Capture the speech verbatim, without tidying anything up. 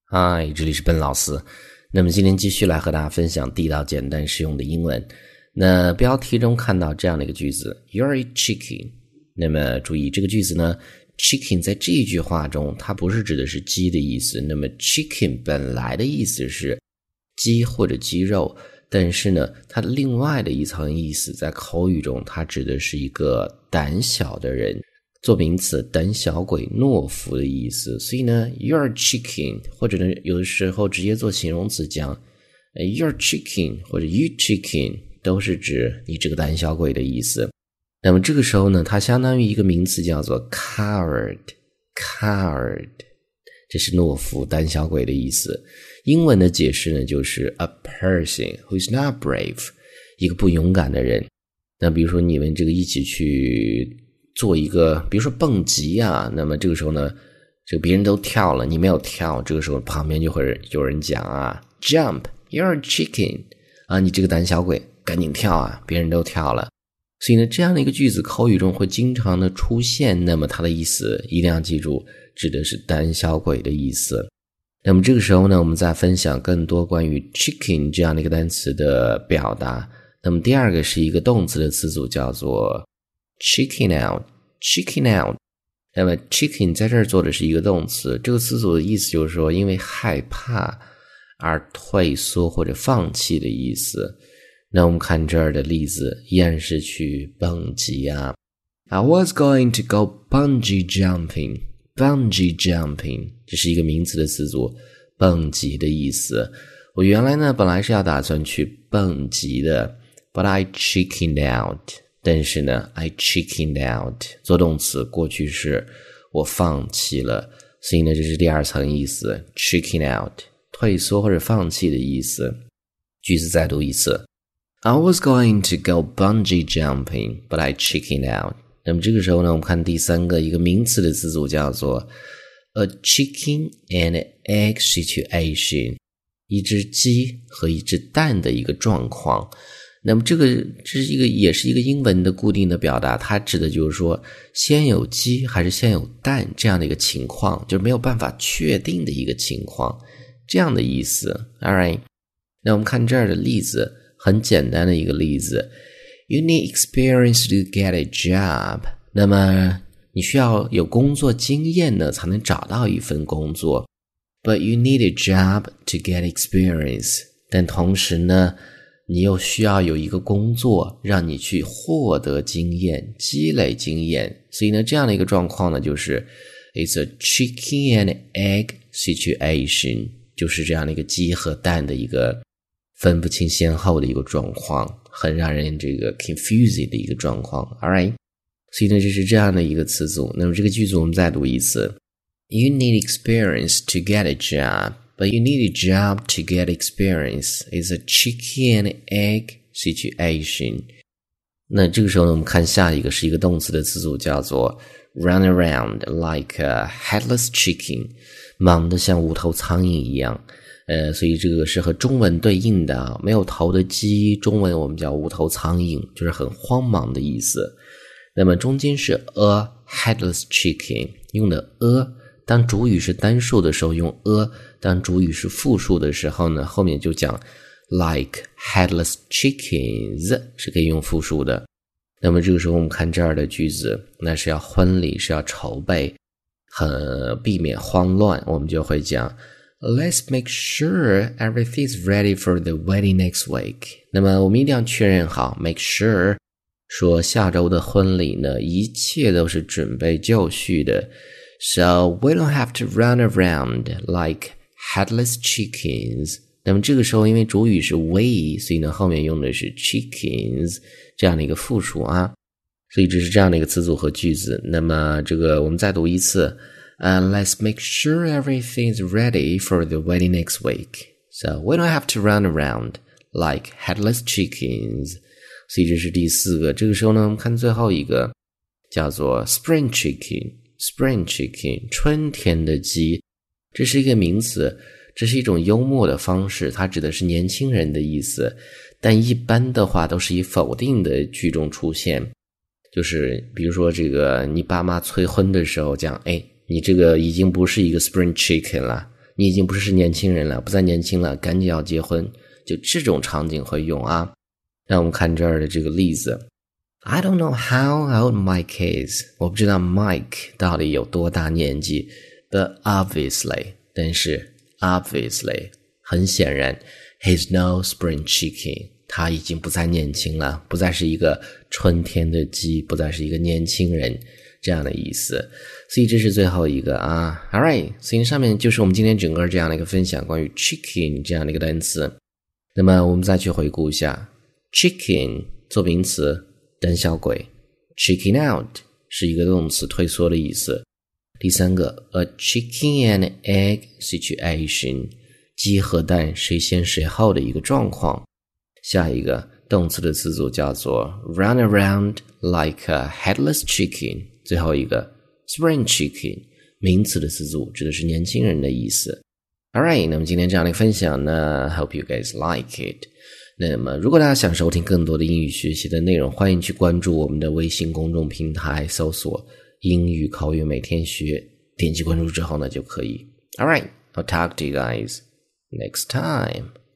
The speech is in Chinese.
嗨，这里是笨老师。那么今天继续来和大家分享地道简单实用的英文。那标题中看到这样的一个句子 You're a chicken。 那么注意这个句子呢， chicken 在这一句话中它不是指的是鸡的意思。那么 chicken 本来的意思是鸡或者鸡肉，但是呢它的另外的一层意思在口语中它指的是一个胆小的人，做名词胆小鬼懦夫的意思。所以呢 you're a chicken， 或者呢有的时候直接做形容词讲 you're a chicken 或者 you chicken， 都是指你这个胆小鬼的意思。那么这个时候呢它相当于一个名词叫做 coward coward， 这是懦夫胆小鬼的意思。英文的解释呢就是 a person who is not brave， 一个不勇敢的人。那比如说你们这个一起去做一个比如说蹦极啊，那么这个时候呢这个别人都跳了你没有跳，这个时候旁边就会有人讲啊 Jump you're a chicken， 啊你这个胆小鬼赶紧跳啊，别人都跳了。所以呢这样的一个句子口语中会经常的出现，那么它的意思一定要记住指的是胆小鬼的意思。那么这个时候呢我们再分享更多关于 chicken 这样的一个单词的表达。那么第二个是一个动词的词组叫做chicken out chicken out。 那么 chicken 在这儿做的是一个动词，这个词组的意思就是说因为害怕而退缩或者放弃的意思。那我们看这儿的例子依然是去蹦极啊 I was going to go bungee jumping bungee jumping 这是一个名词的词组，蹦极的意思。我原来呢本来是要打算去蹦极的 But I chickened out，但是呢 I chickened out 做动词过去式，我放弃了。所以呢这是第二层意思 chicken out 退缩或者放弃的意思。句子再读一次 I was going to go bungee jumping but I chickened out。 那么这个时候呢我们看第三个一个名词的词组叫做 a chicken and egg situation， 一只鸡和一只蛋的一个状况。那么这个这是一个也是一个英文的固定的表达，它指的就是说先有鸡还是先有蛋这样的一个情况，就是没有办法确定的一个情况，这样的意思。 Alright， 那我们看这儿的例子，很简单的一个例子 You need experience to get a job， 那么你需要有工作经验呢才能找到一份工作。 But you need a job to get experience， 但同时呢你又需要有一个工作让你去获得经验积累经验。所以呢这样的一个状况呢就是 It's a chicken and egg situation， 就是这样的一个鸡和蛋的一个分不清先后的一个状况，很让人这个 confusing 的一个状况。 Alright， 所以呢这是这样的一个词组。那么这个句子我们再读一次 You need experience to get a job，But you need a job to get experience. It's a chicken and egg situation. 那这个时候呢我们看下一个是一个动词的词组叫做 run around like a headless chicken， 忙得像无头苍蝇一样。呃，所以这个是和中文对应的，没有头的鸡中文我们叫无头苍蝇，就是很慌忙的意思。那么中间是 a headless chicken， 用的 a，当主语是单数的时候用 a， 当主语是复数的时候呢后面就讲 like headless chickens， 是可以用复数的。那么这个时候我们看这儿的句子，那是要婚礼是要筹备，很避免慌乱，我们就会讲 Let's make sure everything's ready for the wedding next week。 那么我们一定要确认好 make sure， 说下周的婚礼呢一切都是准备就绪的。So we don't have to run around like headless chickens。 那么这个时候因为主语是 we， 所以呢后面用的是 chickens 这样的一个复数啊，所以这是这样的一个词组和句子。那么这个我们再读一次、uh, Let's make sure everything's ready for the wedding next week. So we don't have to run around like headless chickens。 所以这是第四个。这个时候呢我们看最后一个叫做 spring chicken。Spring chicken， 春天的鸡，这是一个名词，这是一种幽默的方式，它指的是年轻人的意思，但一般的话都是以否定的句中出现。就是比如说这个你爸妈催婚的时候讲，哎，你这个已经不是一个 spring chicken 了， 你已经不是年轻人了，不再年轻了，赶紧要结婚，就这种场景会用啊。那我们看这儿的这个例子 I don't know how old Mike is 我不知道 Mike 到底有多大年纪 But obviously 但是 obviously 很显然 He's no spring chicken 他已经不再年轻了，不再是一个春天的鸡，不再是一个年轻人这样的意思。所以这是最后一个啊 Alright 所以上面就是我们今天整个这样的一个分享关于 chicken 这样的一个单词。那么我们再去回顾一下 Chicken 做名词胆小鬼 Chicken out 是一个动词退缩的意思。第三个 A chicken and egg situation 鸡和蛋谁先谁后的一个状况。下一个动词的词组叫做 Run around like a headless chicken 最后一个 Spring chicken 名词的词组指的是年轻人的意思。Alright 那么今天这样的一个分享呢 Hope you guys like it。那么如果大家想收听更多的英语学习的内容，欢迎去关注我们的微信公众平台，搜索英语口语每天学，点击关注之后呢就可以。Alright I'll talk to you guys next time.